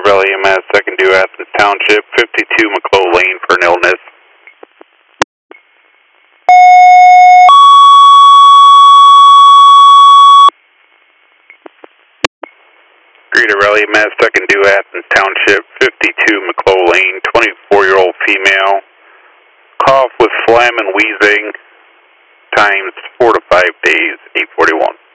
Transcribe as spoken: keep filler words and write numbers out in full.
Valley E M S, second due Athens Township, fifty-two McClough Lane for an illness. Greater Valley E M S, second due Athens Township, fifty-two McClough Lane, twenty-four-year-old female. Cough with phlegm and wheezing, times four to five days, eight forty-one.